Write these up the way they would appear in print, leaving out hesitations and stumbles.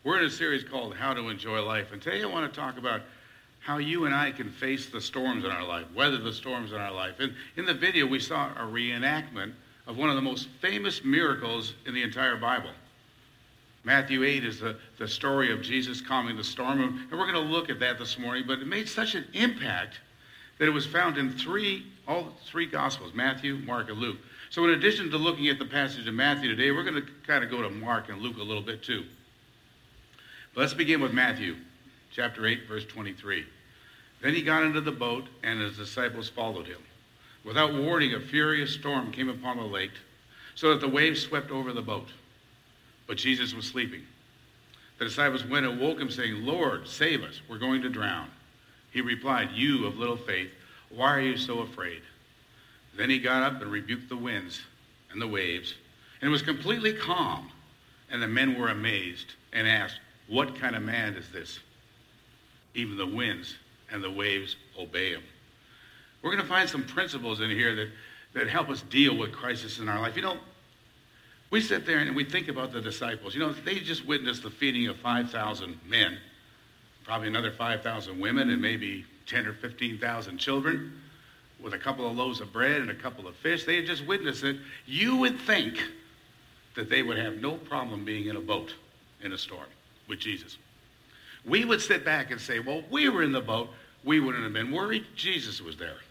We're in a series called How to Enjoy Life, and today I want to talk about how you and I can face the storms in our life, weather the storms in our life. And in the video, we saw a reenactment of one of the most famous miracles in the entire Bible. Matthew 8 is the story of Jesus calming the storm, and we're going to look at that this morning, but it made such an impact that it was found in all three Gospels, Matthew, Mark, and Luke. So in addition to looking at the passage of Matthew today, we're going to kind of go to Mark and Luke a little bit too. But let's begin with Matthew, chapter 8, verse 23. Then he got into the boat, and his disciples followed him. Without warning, a furious storm came upon the lake, so that the waves swept over the boat. But Jesus was sleeping. The disciples went and woke him, saying, "Lord, save us, we're going to drown." He replied, "You of little faith, why are you so afraid?" Then he got up and rebuked the winds and the waves, and it was completely calm. And the men were amazed and asked, "What kind of man is this? Even the winds and the waves obey him." We're going to find some principles in here that help us deal with crisis in our life. You know, we sit there and we think about the disciples. You know, they just witnessed the feeding of 5,000 men, probably another 5,000 women, and maybe 10 or 15,000 children with a couple of loaves of bread and a couple of fish. They had just witnessed it. You would think that they would have no problem being in a boat in a storm with Jesus. We would sit back and say, well, we were in the boat. We wouldn't have been worried. Jesus was there.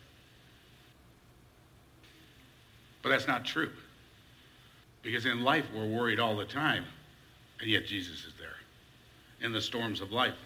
But that's not true. Because in life, we're worried all the time. And yet Jesus is there in the storms of life.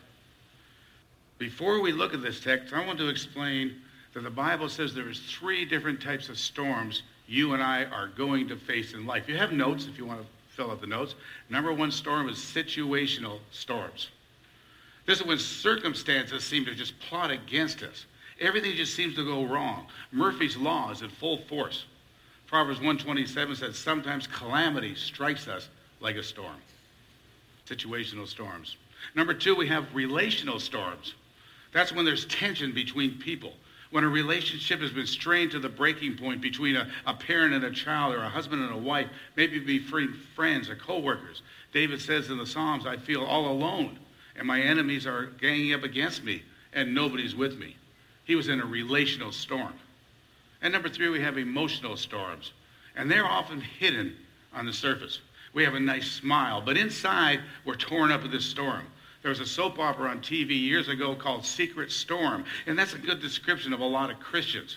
Before we look at this text, I want to explain that the Bible says there is 3 different types of storms you and I are going to face in life. You have notes if you want to fill out the notes. Number 1 storm is situational storms. This is when circumstances seem to just plot against us. Everything just seems to go wrong. Murphy's Law is in full force. Proverbs 1:27 says, sometimes calamity strikes us like a storm. Situational storms. Number 2, we have relational storms. That's when there's tension between people. When a relationship has been strained to the breaking point between a parent and a child, or a husband and a wife, maybe between friends or co-workers. David says in the Psalms, I feel all alone, and my enemies are ganging up against me, and nobody's with me. He was in a relational storm. And number 3, we have emotional storms. And they're often hidden on the surface. We have a nice smile, but inside, we're torn up in this storm. There was a soap opera on TV years ago called Secret Storm, and that's a good description of a lot of Christians.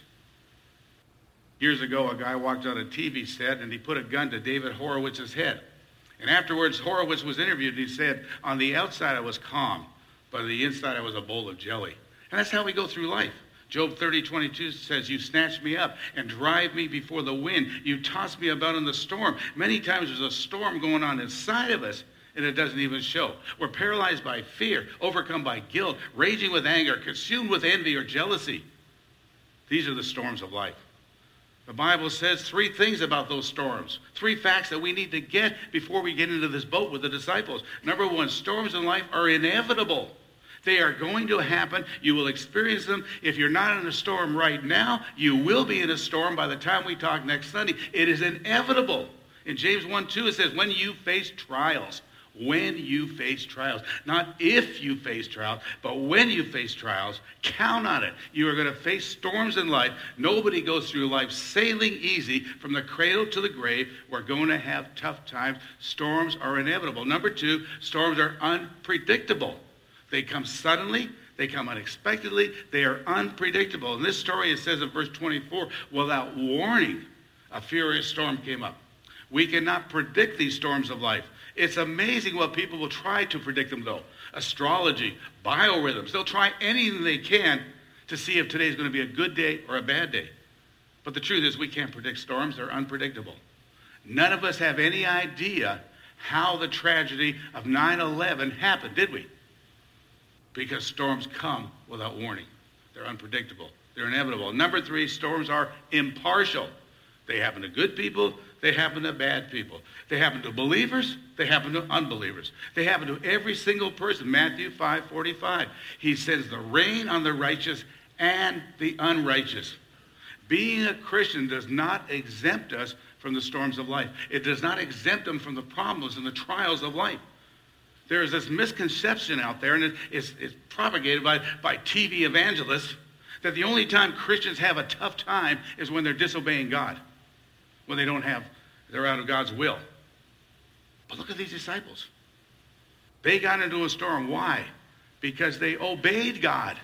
Years ago, a guy walked on a TV set, and he put a gun to David Horowitz's head. And afterwards, Horowitz was interviewed, and he said, on the outside, I was calm, but on the inside, I was a bowl of jelly. And that's how we go through life. Job 30:22 says, you snatch me up and drive me before the wind. You toss me about in the storm. Many times there's a storm going on inside of us, and it doesn't even show. We're paralyzed by fear, overcome by guilt, raging with anger, consumed with envy or jealousy. These are the storms of life. The Bible says 3 things about those storms, 3 facts that we need to get before we get into this boat with the disciples. Number 1, storms in life are inevitable. They are going to happen. You will experience them. If you're not in a storm right now, you will be in a storm by the time we talk next Sunday. It is inevitable. In James 1:2, it says, when you face trials. When you face trials. Not if you face trials, but when you face trials, count on it. You are going to face storms in life. Nobody goes through life sailing easy from the cradle to the grave. We're going to have tough times. Storms are inevitable. Number 2, storms are unpredictable. They come suddenly. They come unexpectedly. They are unpredictable. In this story, it says in verse 24, without warning, a furious storm came up. We cannot predict these storms of life. It's amazing what people will try to predict them, though. Astrology, biorhythms. They'll try anything they can to see if today's going to be a good day or a bad day. But the truth is we can't predict storms. They're unpredictable. None of us have any idea how the tragedy of 9/11 happened, did we? Because storms come without warning. They're unpredictable. They're inevitable. Number 3, storms are impartial. They happen to good people. They happen to bad people. They happen to believers. They happen to unbelievers. They happen to every single person. Matthew 5:45. He says the rain on the righteous and the unrighteous. Being a Christian does not exempt us from the storms of life. It does not exempt them from the problems and the trials of life. There is this misconception out there, and it's propagated by TV evangelists, that the only time Christians have a tough time is when they're disobeying God, when they're out of God's will. But look at these disciples. They got into a storm. Why? Because they obeyed God.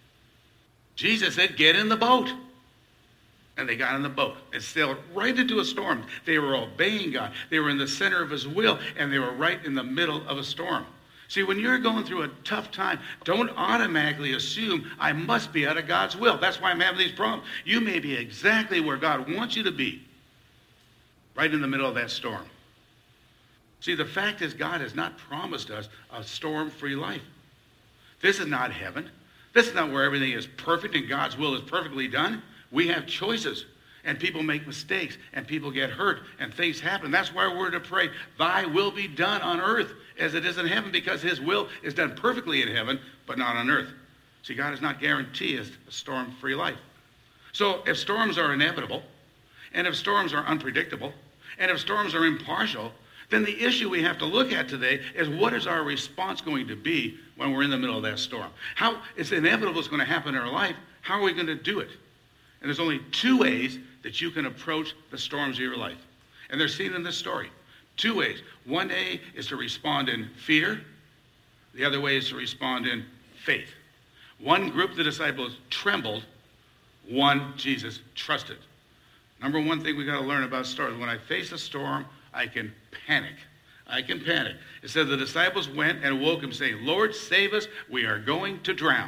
Jesus said, get in the boat. And they got in the boat and sailed right into a storm. They were obeying God. They were in the center of his will, and they were right in the middle of a storm. See, when you're going through a tough time, don't automatically assume I must be out of God's will. That's why I'm having these problems. You may be exactly where God wants you to be, right in the middle of that storm. See, the fact is God has not promised us a storm-free life. This is not heaven. This is not where everything is perfect and God's will is perfectly done. We have choices, and people make mistakes, and people get hurt, and things happen. That's why we're to pray, thy will be done on earth as it is in heaven, because his will is done perfectly in heaven, but not on earth. See, God does not guarantee us a storm-free life. So if storms are inevitable, and if storms are unpredictable, and if storms are impartial, then the issue we have to look at today is what is our response going to be when we're in the middle of that storm? How it's inevitable it's going to happen in our life. How are we going to do it? And there's only two ways that you can approach the storms of your life. And they're seen in this story. Two ways. One way is to respond in fear. The other way is to respond in faith. One group of the disciples trembled. One, Jesus trusted. Number one thing we got to learn about storms. When I face a storm, I can panic. I can panic. It says the disciples went and woke him saying, Lord, save us. We are going to drown.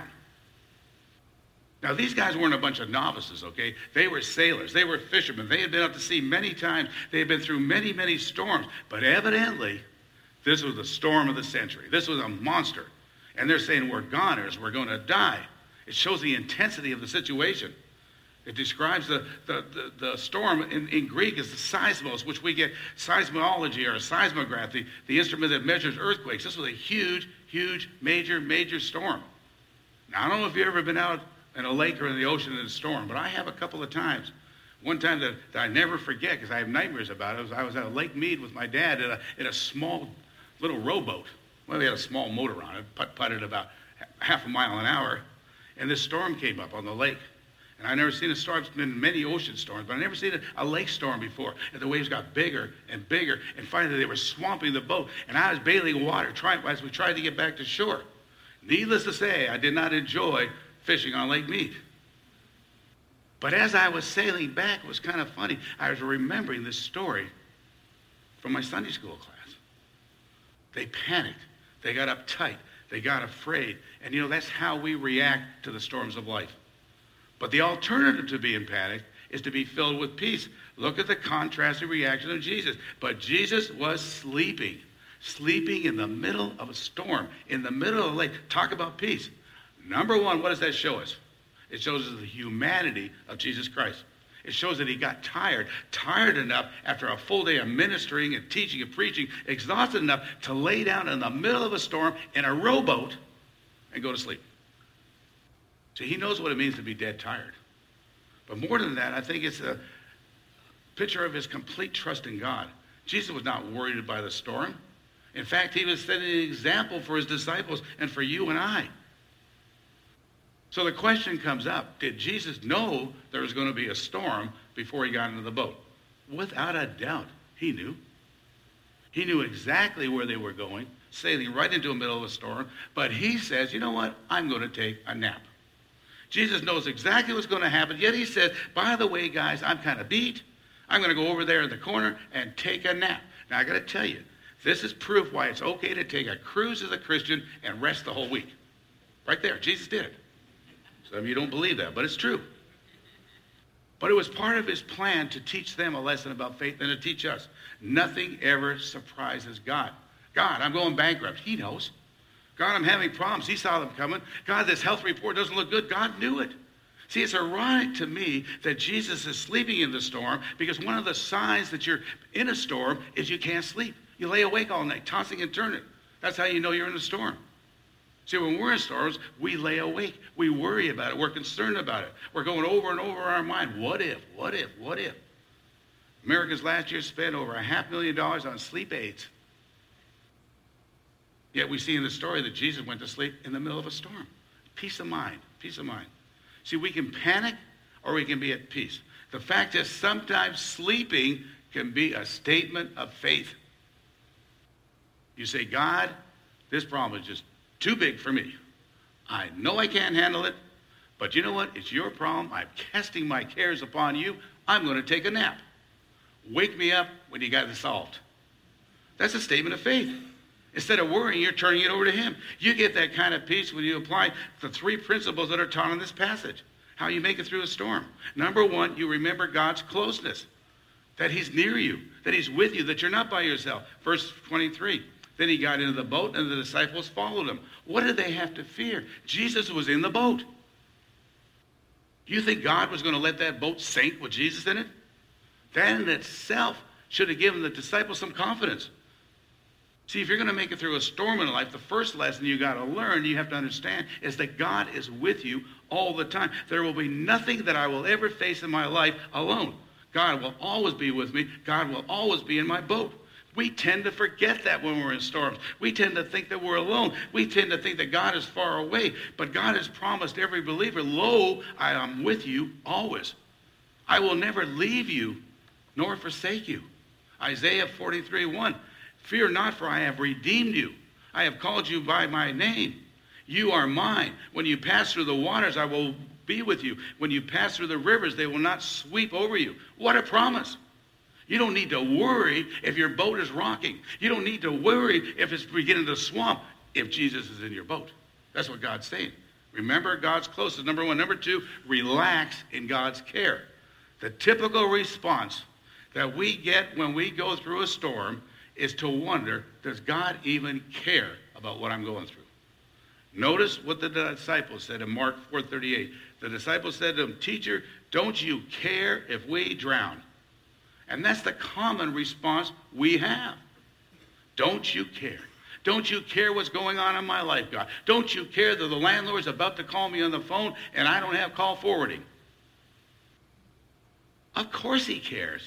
Now, these guys weren't a bunch of novices, okay? They were sailors. They were fishermen. They had been out to sea many times. They had been through many, many storms. But evidently, this was the storm of the century. This was a monster. And they're saying, we're goners. We're going to die. It shows the intensity of the situation. It describes the storm in Greek as the seismos, which we get seismology or seismograph, the instrument that measures earthquakes. This was a huge, huge, major storm. Now, I don't know if you've ever been out in a lake or in the ocean in a storm, but I have a couple of times. One time that I never forget because I have nightmares about it. I was at Lake Mead with my dad in a small little rowboat. Well, we had a small motor on it, putted about half a mile an hour, and this storm came up on the lake. And I've never seen a storm. It's been many ocean storms, but I've never seen a lake storm before. And the waves got bigger and bigger, and finally they were swamping the boat. And I was bailing water as we tried to get back to shore. Needless to say, I did not enjoy fishing on Lake Mead. But as I was sailing back, it was kind of funny. I was remembering this story from my Sunday school class. They panicked. They got uptight. They got afraid. And that's how we react to the storms of life. But the alternative to being panicked is to be filled with peace. Look at the contrasting reaction of Jesus. But Jesus was sleeping in the middle of a storm, in the middle of a lake. Talk about peace. Number one, what does that show us? It shows us the humanity of Jesus Christ. It shows that he got tired enough after a full day of ministering and teaching and preaching, exhausted enough to lay down in the middle of a storm in a rowboat and go to sleep. See, he knows what it means to be dead tired. But more than that, I think it's a picture of his complete trust in God. Jesus was not worried by the storm. In fact, he was setting an example for his disciples and for you and I. So the question comes up, did Jesus know there was going to be a storm before he got into the boat? Without a doubt, he knew. He knew exactly where they were going, sailing right into the middle of a storm. But he says, you know what? I'm going to take a nap. Jesus knows exactly what's going to happen, yet he says, by the way, guys, I'm kind of beat. I'm going to go over there in the corner and take a nap. Now, I got to tell you, this is proof why it's okay to take a cruise as a Christian and rest the whole week. Right there, Jesus did it. Some of you don't believe that, but it's true. But it was part of his plan to teach them a lesson about faith and to teach us. Nothing ever surprises God. God, I'm going bankrupt. He knows. God, I'm having problems. He saw them coming. God, this health report doesn't look good. God knew it. See, it's ironic to me that Jesus is sleeping in the storm because one of the signs that you're in a storm is you can't sleep. You lay awake all night, tossing and turning. That's how you know you're in a storm. See, when we're in storms, we lay awake. We worry about it. We're concerned about it. We're going over and over our mind. What if? What if? What if? Americans last year spent over $500,000 on sleep aids. Yet we see in the story that Jesus went to sleep in the middle of a storm. Peace of mind, peace of mind. See, we can panic or we can be at peace. The fact is sometimes sleeping can be a statement of faith. You say, God, this problem is just too big for me. I know I can't handle it, but you know what? It's your problem. I'm casting my cares upon you. I'm going to take a nap. Wake me up when you got it solved. That's a statement of faith. Instead of worrying, you're turning it over to him. You get that kind of peace when you apply the 3 principles that are taught in this passage. How you make it through a storm. Number 1, you remember God's closeness. That he's near you. That he's with you. That you're not by yourself. Verse 23. Then he got into the boat and the disciples followed him. What did they have to fear? Jesus was in the boat. You think God was going to let that boat sink with Jesus in it? That in itself should have given the disciples some confidence. See, if you're going to make it through a storm in life, the first lesson you got to learn, you have to understand, is that God is with you all the time. There will be nothing that I will ever face in my life alone. God will always be with me. God will always be in my boat. We tend to forget that when we're in storms. We tend to think that we're alone. We tend to think that God is far away. But God has promised every believer, lo, I am with you always. I will never leave you nor forsake you. Isaiah 43:1. Fear not, for I have redeemed you. I have called you by my name. You are mine. When you pass through the waters, I will be with you. When you pass through the rivers, they will not sweep over you. What a promise. You don't need to worry if your boat is rocking. You don't need to worry if it's beginning to swamp if Jesus is in your boat. That's what God's saying. Remember God's closest, number 1. Number 2, relax in God's care. The typical response that we get when we go through a storm is to wonder, does God even care about what I'm going through? Notice what the disciples said in Mark 4:38. The disciples said to him, Teacher, don't you care if we drown? And that's the common response we have. Don't you care? Don't you care what's going on in my life, God? Don't you care that the landlord's about to call me on the phone and I don't have call forwarding? Of course he cares.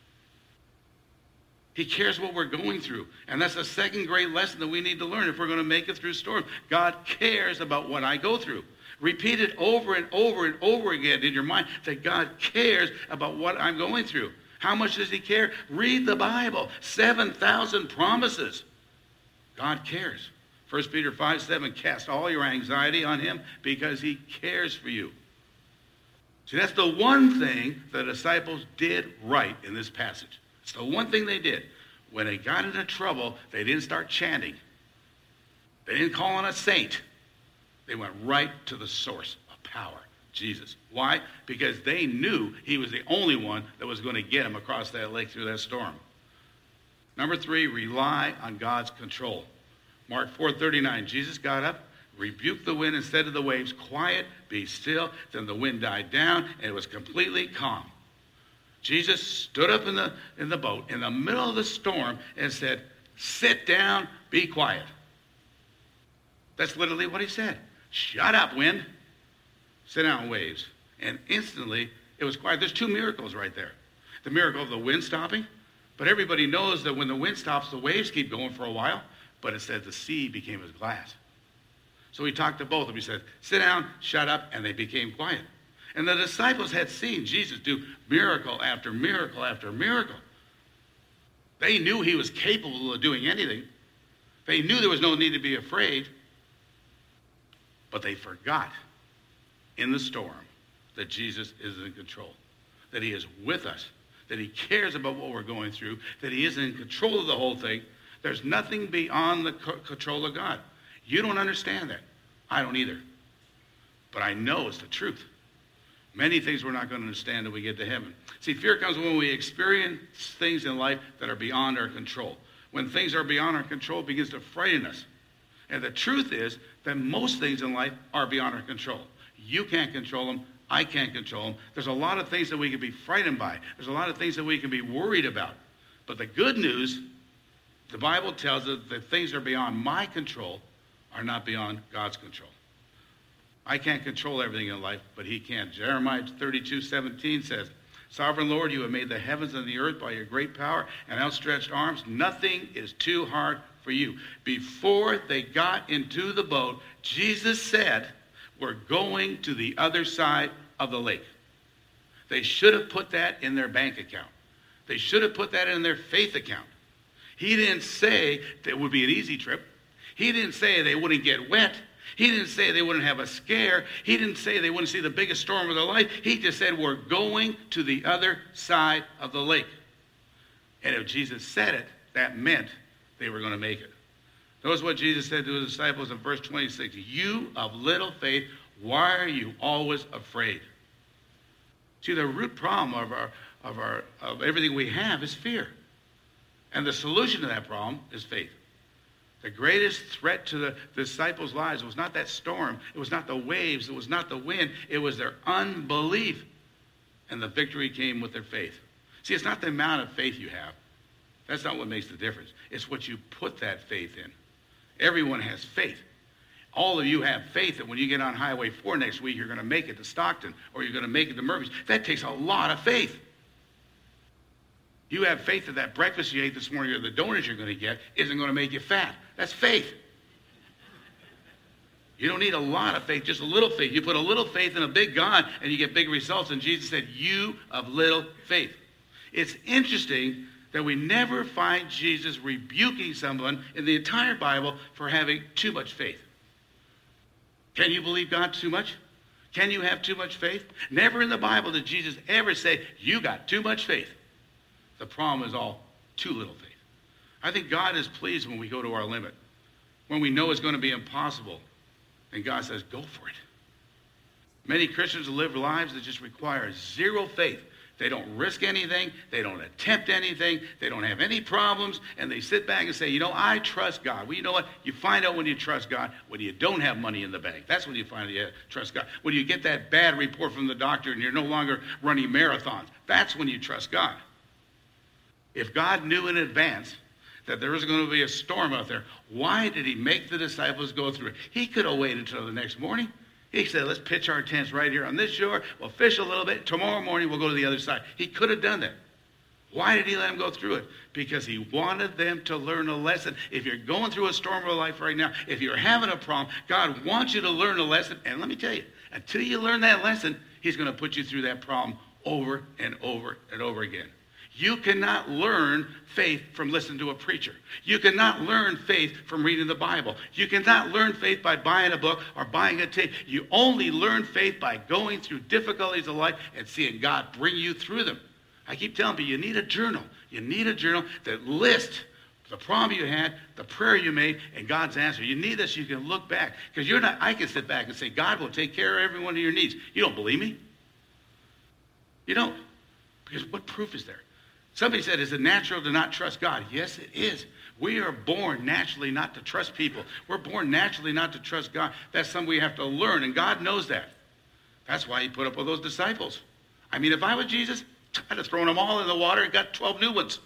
He cares what we're going through. And that's the second great lesson that we need to learn if we're going to make it through storms. God cares about what I go through. Repeat it over and over and over again in your mind that God cares about what I'm going through. How much does he care? Read the Bible. 7,000 promises. God cares. 1 Peter 5:7, cast all your anxiety on him because he cares for you. See, that's the one thing the disciples did right in this passage. It's the one thing they did. When they got into trouble, they didn't start chanting. They didn't call on a saint. They went right to the source of power, Jesus. Why? Because they knew he was the only one that was going to get them across that lake through that storm. Number 3, rely on God's control. Mark 4:39, Jesus got up, rebuked the wind and said to the waves, quiet, be still. Then the wind died down and it was completely calm. Jesus stood up in the boat in the middle of the storm and said, sit down, be quiet. That's literally what he said. Shut up, wind. Sit down, waves. And instantly, it was quiet. There's 2 miracles right there. The miracle of the wind stopping, but everybody knows that when the wind stops, the waves keep going for a while, but it said the sea became as glass. So he talked to both of them. He said, sit down, shut up, and they became quiet. And the disciples had seen Jesus do miracle after miracle after miracle. They knew he was capable of doing anything. They knew there was no need to be afraid. But they forgot in the storm that Jesus is in control, that he is with us, that he cares about what we're going through, that he is in control of the whole thing. There's nothing beyond the control of God. You don't understand that. I don't either. But I know it's the truth. Many things we're not going to understand until we get to heaven. See, fear comes when we experience things in life that are beyond our control. When things are beyond our control, it begins to frighten us. And the truth is that most things in life are beyond our control. You can't control them. I can't control them. There's a lot of things that we can be frightened by. There's a lot of things that we can be worried about. But the good news, the Bible tells us that things that are beyond my control are not beyond God's control. I can't control everything in life, but he can. Jeremiah 32:17 says, Sovereign Lord, you have made the heavens and the earth by your great power and outstretched arms. Nothing is too hard for you. Before they got into the boat, Jesus said, we're going to the other side of the lake. They should have put that in their bank account. They should have put that in their faith account. He didn't say that it would be an easy trip. He didn't say they wouldn't get wet. He didn't say they wouldn't have a scare. He didn't say they wouldn't see the biggest storm of their life. He just said, we're going to the other side of the lake. And if Jesus said it, that meant they were going to make it. Notice what Jesus said to his disciples in verse 26. You of little faith, why are you always afraid? See, the root problem of everything we have is fear. And the solution to that problem is faith. The greatest threat to the disciples' lives was not that storm. It was not the waves. It was not the wind. It was their unbelief. And the victory came with their faith. See, it's not the amount of faith you have. That's not what makes the difference. It's what you put that faith in. Everyone has faith. All of you have faith that when you get on Highway 4 next week, you're going to make it to Stockton or you're going to make it to Murphy's. That takes a lot of faith. You have faith that that breakfast you ate this morning or the donuts you're going to get isn't going to make you fat. That's faith. You don't need a lot of faith, just a little faith. You put a little faith in a big God and you get big results. And Jesus said, you of little faith. It's interesting that we never find Jesus rebuking someone in the entire Bible for having too much faith. Can you believe God too much? Can you have too much faith? Never in the Bible did Jesus ever say, you got too much faith. The problem is all too little faith. I think God is pleased when we go to our limit, when we know it's going to be impossible, and God says, go for it. Many Christians live lives that just require zero faith. They don't risk anything. They don't attempt anything. They don't have any problems. And they sit back and say, you know, I trust God. Well, you know what? You find out when you trust God when you don't have money in the bank. That's when you find out you trust God. When you get that bad report from the doctor and you're no longer running marathons. That's when you trust God. If God knew in advance that there was going to be a storm out there, why did he make the disciples go through it? He could have waited until the next morning. He said, let's pitch our tents right here on this shore. We'll fish a little bit. Tomorrow morning, we'll go to the other side. He could have done that. Why did he let them go through it? Because he wanted them to learn a lesson. If you're going through a storm of life right now, if you're having a problem, God wants you to learn a lesson. And let me tell you, until you learn that lesson, he's going to put you through that problem over and over and over again. You cannot learn faith from listening to a preacher. You cannot learn faith from reading the Bible. You cannot learn faith by buying a book or buying a tape. You only learn faith by going through difficulties of life and seeing God bring you through them. I keep telling people, you need a journal. You need a journal that lists the problem you had, the prayer you made, and God's answer. You need this so you can look back. Because I can sit back and say, God will take care of every one of your needs. You don't believe me? You don't. Because what proof is there? Somebody said, is it natural to not trust God? Yes, it is. We are born naturally not to trust people. We're born naturally not to trust God. That's something we have to learn, and God knows that. That's why he put up with those disciples. I mean, if I was Jesus, I'd have thrown them all in the water and got 12 new ones.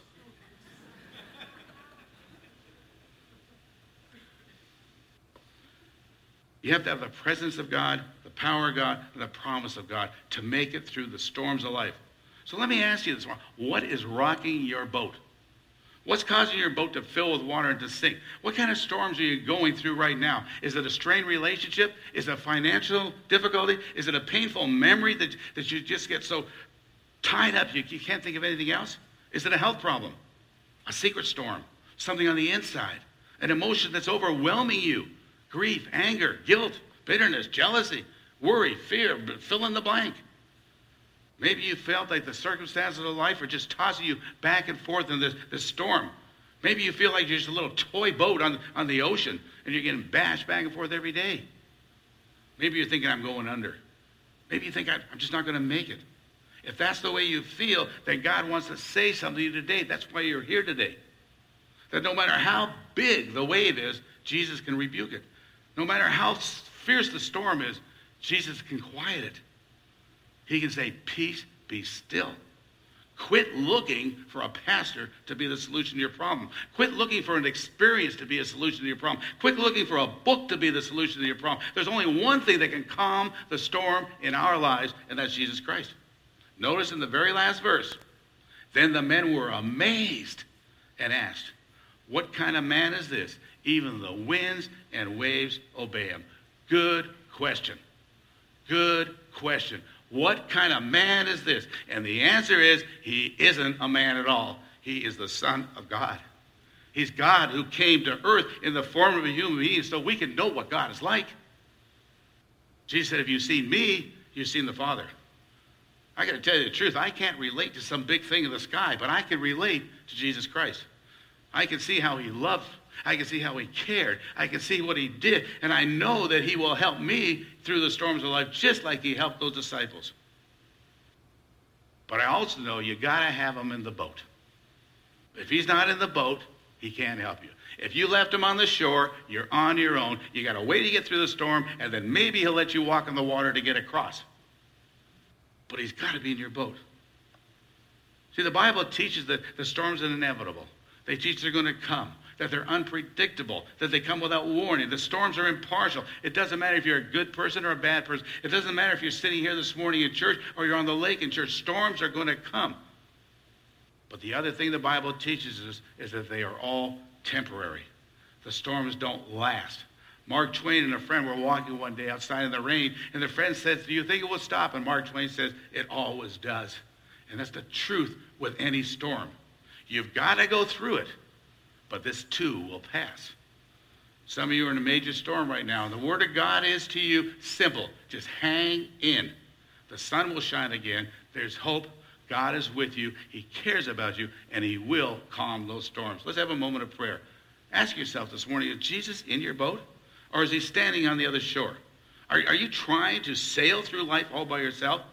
You have to have the presence of God, the power of God, and the promise of God to make it through the storms of life. So let me ask you this one. What is rocking your boat? What's causing your boat to fill with water and to sink? What kind of storms are you going through right now? Is it a strained relationship? Is it a financial difficulty? Is it a painful memory that you just get so tied up you can't think of anything else? Is it a health problem? A secret storm? Something on the inside? An emotion that's overwhelming you? Grief, anger, guilt, bitterness, jealousy, worry, fear, fill in the blank. Maybe you felt like the circumstances of life are just tossing you back and forth in this storm. Maybe you feel like you're just a little toy boat on the ocean and you're getting bashed back and forth every day. Maybe you're thinking, I'm going under. Maybe you think, I'm just not going to make it. If that's the way you feel, then God wants to say something to you today. That's why you're here today. That no matter how big the wave is, Jesus can rebuke it. No matter how fierce the storm is, Jesus can quiet it. He can say, peace, be still. Quit looking for a pastor to be the solution to your problem. Quit looking for an experience to be a solution to your problem. Quit looking for a book to be the solution to your problem. There's only one thing that can calm the storm in our lives, and that's Jesus Christ. Notice in the very last verse, then the men were amazed and asked, What kind of man is this? Even the winds and waves obey him. Good question. Good question. What kind of man is this? And the answer is, he isn't a man at all. He is the Son of God. He's God who came to earth in the form of a human being so we can know what God is like. Jesus said, if you've seen me, you've seen the Father. I got to tell you the truth. I can't relate to some big thing in the sky, but I can relate to Jesus Christ. I can see how he loved. I can see how he cared. I can see what he did. And I know that he will help me through the storms of life just like he helped those disciples. But I also know you got to have him in the boat. If he's not in the boat, he can't help you. If you left him on the shore, you're on your own. You got to wait to get through the storm, and then maybe he'll let you walk on the water to get across. But he's got to be in your boat. See, the Bible teaches that the storms are inevitable. They teach they're going to come, that they're unpredictable, that they come without warning. The storms are impartial. It doesn't matter if you're a good person or a bad person. It doesn't matter if you're sitting here this morning in church or you're on the lake in church. Storms are going to come. But the other thing the Bible teaches us is that they are all temporary. The storms don't last. Mark Twain and a friend were walking one day outside in the rain, and the friend said, do you think it will stop? And Mark Twain says, it always does. And that's the truth with any storm. You've got to go through it, but this too will pass. Some of you are in a major storm right now, and the word of God is to you simple. Just hang in. The sun will shine again. There's hope. God is with you. He cares about you, and he will calm those storms. Let's have a moment of prayer. Ask yourself this morning, is Jesus in your boat, or is he standing on the other shore? Are you trying to sail through life all by yourself?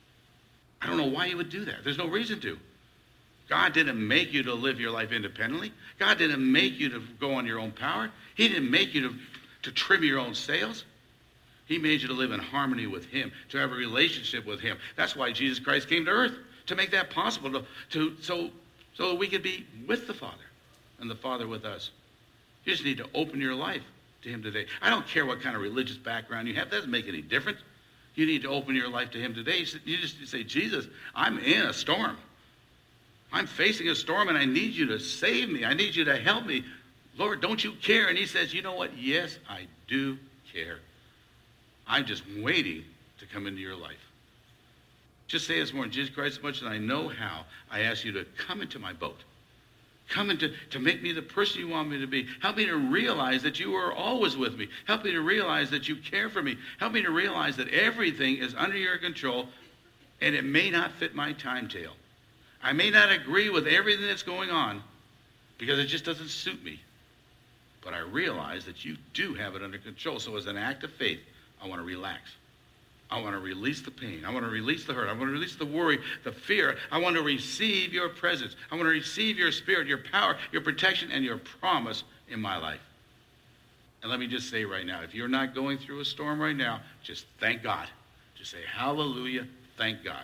I don't know why you would do that. There's no reason to. God didn't make you to live your life independently. God didn't make you to go on your own power. He didn't make you to trim your own sails. He made you to live in harmony with him, to have a relationship with him. That's why Jesus Christ came to earth, to make that possible, so that we could be with the Father and the Father with us. You just need to open your life to him today. I don't care what kind of religious background you have. That doesn't make any difference. You need to open your life to him today. You just say, Jesus, I'm in a storm. I'm facing a storm, and I need you to save me. I need you to help me. Lord, don't you care? And he says, you know what? Yes, I do care. I'm just waiting to come into your life. Just say this morning, Jesus Christ, as much as I know how, I ask you to come into my boat. Come into to make me the person you want me to be. Help me to realize that you are always with me. Help me to realize that you care for me. Help me to realize that everything is under your control, and it may not fit my timetable. I may not agree with everything that's going on because it just doesn't suit me. But I realize that you do have it under control. So as an act of faith, I want to relax. I want to release the pain. I want to release the hurt. I want to release the worry, the fear. I want to receive your presence. I want to receive your spirit, your power, your protection, and your promise in my life. And let me just say right now, if you're not going through a storm right now, just thank God. Just say, hallelujah, thank God.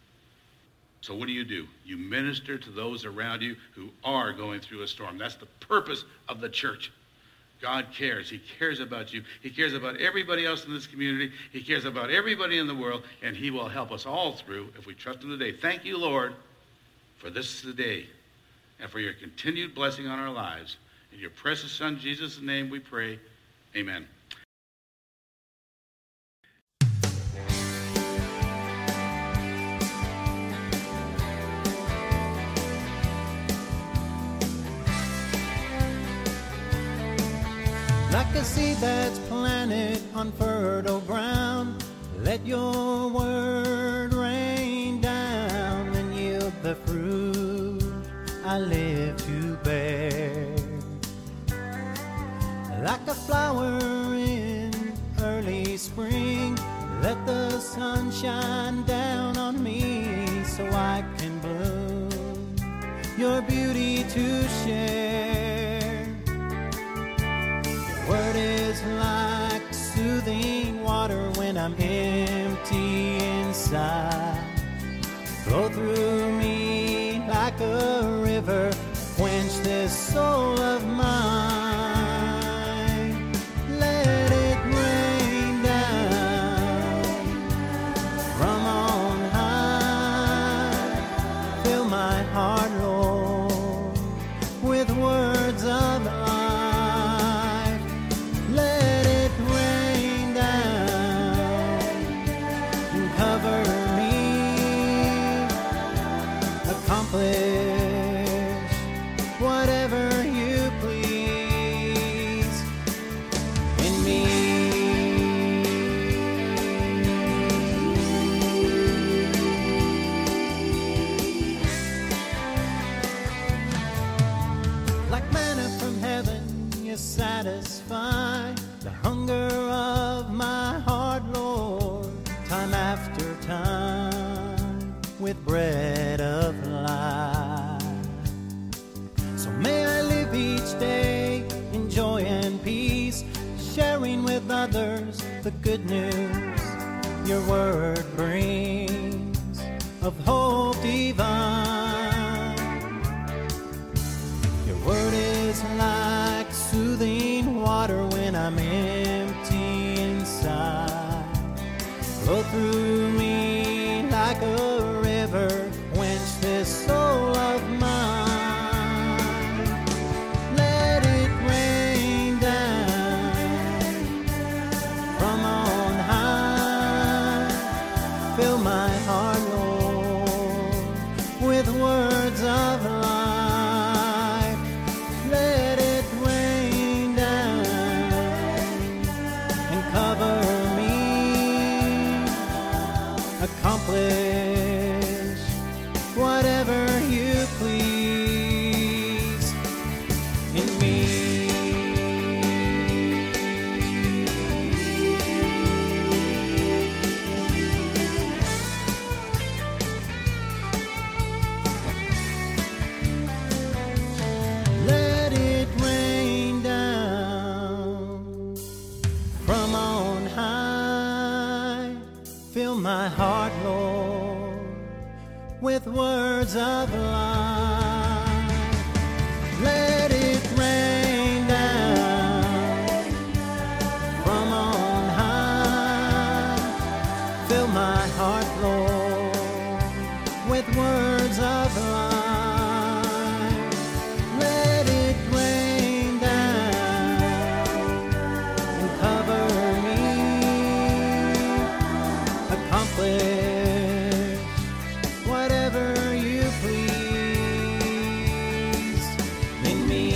So what do? You minister to those around you who are going through a storm. That's the purpose of the church. God cares. He cares about you. He cares about everybody else in this community. He cares about everybody in the world, and he will help us all through if we trust him today. Thank you, Lord, for this day and for your continued blessing on our lives. In your precious Son, Jesus' name, we pray. Amen. Like a seed that's planted on fertile ground, let your word rain down and yield the fruit I live to bear. Like a flower in early spring, let the sun shine down on me so I can bloom your beauty to share. Word is like soothing water when I'm empty inside. Flow through me like a river, quench this soul of mine. Let it rain down from on high. Fill my heart, Lord, with words of you satisfy the hunger of my heart, Lord, time after time with bread of life. So may I live each day in joy and peace, sharing with others the good news your word brings of hope divine. Your word is like soothing water when I'm empty inside. Flow through me like a river, quench this soul of mine. Let it rain down from on high. Fill my heart, Lord, with words of life. Let it rain down and cover me. Accomplish whatever you please in me. Let it rain down from on high. Fill my heart, Lord, with words of life. Let it rain down from on high. Fill my heart, Lord, with words of life. Let it rain down and cover me. Accomplish whatever you please in me.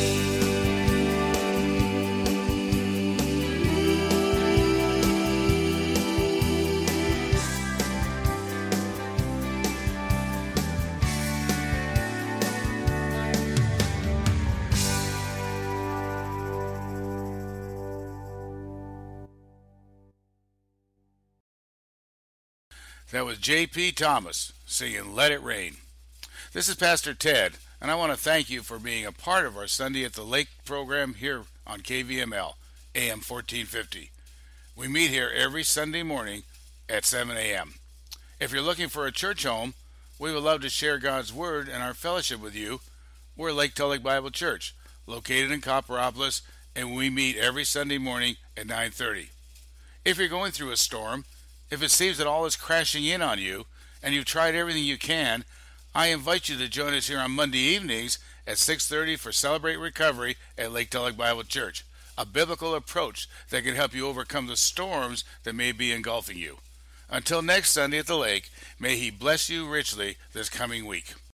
That was J.P. Thomas singing Let It Rain. This is Pastor Ted, and I want to thank you for being a part of our Sunday at the Lake program here on KVML, AM 1450. We meet here every Sunday morning at 7 a.m. If you're looking for a church home, we would love to share God's Word and our fellowship with you. We're Lake Tulloch Bible Church, located in Copperopolis, and we meet every Sunday morning at 9:30. If you're going through a storm, if it seems that all is crashing in on you, and you've tried everything you can, I invite you to join us here on Monday evenings at 6:30 for Celebrate Recovery at Lake Tulloch Bible Church, a biblical approach that can help you overcome the storms that may be engulfing you. Until next Sunday at the lake, may He bless you richly this coming week.